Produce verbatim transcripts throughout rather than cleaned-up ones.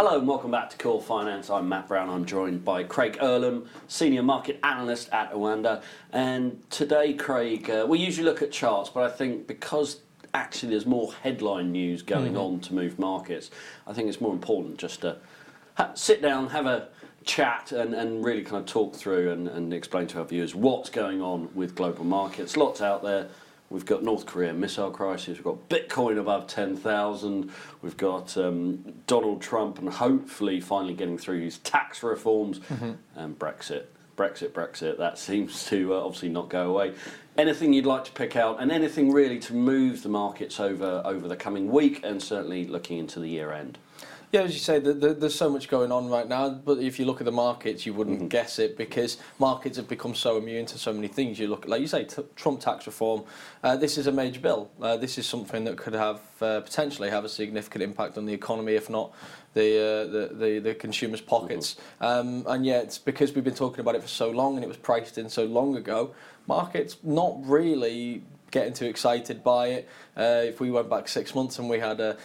Hello and welcome back to Core Finance. I'm Matt Brown. I'm joined by Craig Erlam, Senior Market Analyst at Oanda. And today, Craig, uh, we usually look at charts, but I think because actually there's more headline news going mm-hmm. on to move markets, I think it's more important just to ha- sit down, have a chat and, and really kind of talk through and, and explain to our viewers what's going on with global markets. Lots out there. We've got North Korea missile crisis, we've got Bitcoin above ten thousand, we've got um, Donald Trump and hopefully finally getting through his tax reforms, mm-hmm. and Brexit. Brexit, Brexit, that seems to uh, obviously not go away. Anything you'd like to pick out and anything really to move the markets over, over the coming week and certainly looking into the year end? Yeah, as you say, the, the, there's so much going on right now, but if you look at the markets, you wouldn't mm-hmm. guess it because markets have become so immune to so many things. You look, like you say, t- Trump tax reform. Uh, this is a major bill. Uh, this is something that could have uh, potentially have a significant impact on the economy, if not the uh, the, the the consumers' pockets. Mm-hmm. Um, and yet, it's because we've been talking about it for so long and it was priced in so long ago. Markets not really getting too excited by it. Uh, if we went back six months and we had a,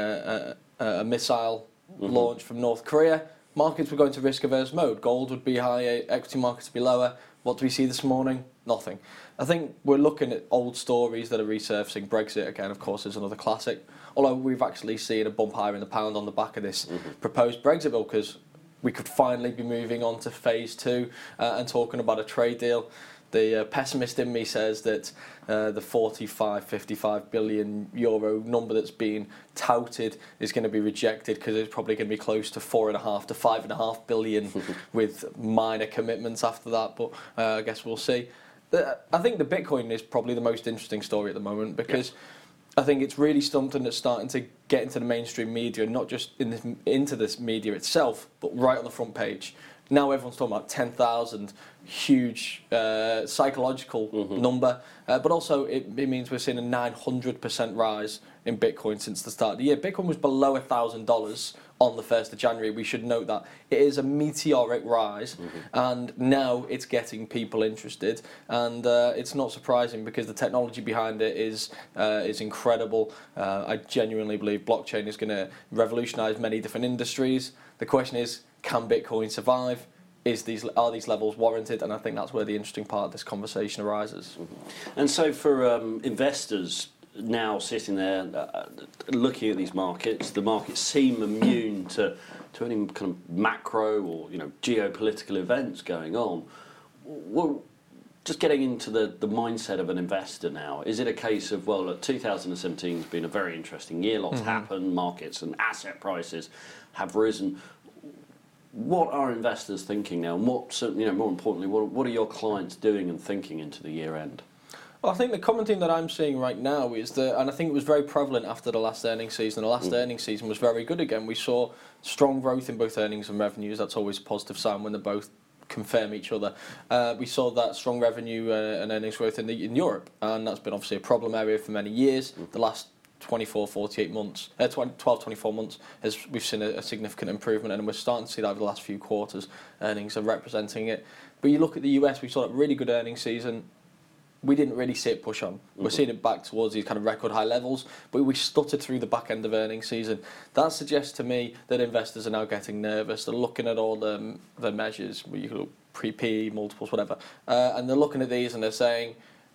a, a, a missile mm-hmm. launch from North Korea, markets were going to risk-averse mode. Gold would be higher, equity markets would be lower. What do we see this morning? Nothing. I think we're looking at old stories that are resurfacing. Brexit, again, of course, is another classic. Although we've actually seen a bump higher in the pound on the back of this mm-hmm. proposed Brexit bill because we could finally be moving on to phase two uh, and talking about a trade deal. The uh, pessimist in me says that uh, the forty-five, fifty-five billion euro number that's being touted is going to be rejected because it's probably going to be close to four and a half to five and a half billion with minor commitments after that. But uh, I guess we'll see. The, I think the Bitcoin is probably the most interesting story at the moment because yeah. I think it's really something that's starting to get into the mainstream media, not just in this, into this media itself, but right on the front page. Now everyone's talking about ten thousand, huge uh, psychological mm-hmm. number, uh, but also it, it means we're seeing a nine hundred percent rise in Bitcoin since the start of the year. Bitcoin was below one thousand dollars on the first of January. We should note that. It is a meteoric rise, mm-hmm. and now it's getting people interested, and uh, it's not surprising because the technology behind it is uh, is incredible. Uh, I genuinely believe blockchain is going to revolutionize many different industries. The question is, can Bitcoin survive? Is these are these levels warranted? And I think that's where the interesting part of this conversation arises. Mm-hmm. And so for um, investors now sitting there uh, looking at these markets, the markets seem immune to, to any kind of macro or you know geopolitical events going on. Well, just getting into the, the mindset of an investor now, is it a case of, well, look, two thousand seventeen has been a very interesting year, lots mm-hmm. happened, markets and asset prices have risen. What are investors thinking now? And what, you know, more importantly, what, what are your clients doing and thinking into the year end? Well, I think the common thing that I'm seeing right now is that, and I think it was very prevalent after the last earnings season, the last mm. earnings season was very good again. We saw strong growth in both earnings and revenues. That's always a positive sign when they both confirm each other. Uh, we saw that strong revenue uh, and earnings growth in, the, in Europe, and that's been obviously a problem area for many years. Mm. The last twenty-four, forty-eight months, uh, twelve, twenty-four months, has we've seen a, a significant improvement, and we're starting to see that over the last few quarters. Earnings are representing it. But you look at the U S, we saw that really good earnings season. We didn't really see it push on. Mm-hmm. We're seeing it back towards these kind of record high levels, but we stuttered through the back end of earnings season. That suggests to me that investors are now getting nervous. They're looking at all the, the measures, you could look pre-P E, multiples, whatever, uh, and they're looking at these and they're saying,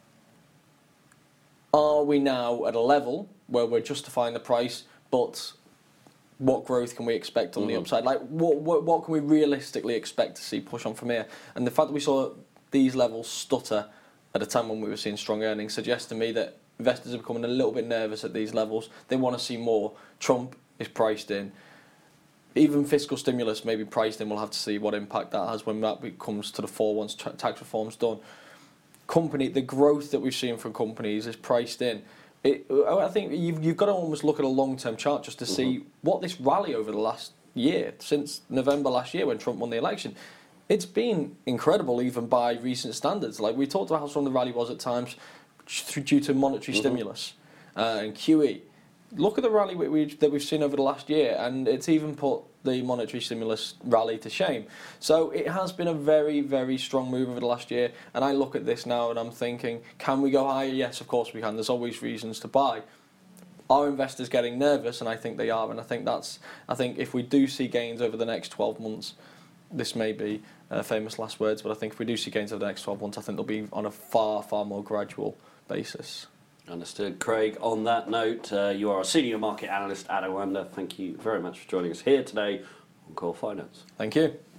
are we now at a level where we're justifying the price, but what growth can we expect on mm-hmm. the upside? Like, what, what what can we realistically expect to see push on from here? And the fact that we saw these levels stutter at a time when we were seeing strong earnings suggests to me that investors are becoming a little bit nervous at these levels. They want to see more. Trump is priced in. Even fiscal stimulus may be priced in. We'll have to see what impact that has when that comes to the fore once tra- tax reform's done. Company, the growth that we've seen from companies is priced in. It, I think you've, you've got to almost look at a long-term chart just to mm-hmm. see what this rally over the last year, since November last year when Trump won the election, it's been incredible even by recent standards. Like we talked about how strong the rally was at times due to monetary mm-hmm. stimulus uh, and Q E. Look at the rally we, we, that we've seen over the last year, and it's even put the monetary stimulus rally to shame. So it has been a very, very strong move over the last year, and I look at this now and I'm thinking, can we go higher? Yes, of course we can. There's always reasons to buy. are investors getting nervous? And I think they are. And I think that's. I think if we do see gains over the next twelve months, this may be uh, famous last words, but I think if we do see gains over the next twelve months, I think they'll be on a far, far more gradual basis. Understood. Craig, on that note, uh, you are a senior market analyst at Oanda. Thank you very much for joining us here today on Core Finance. Thank you.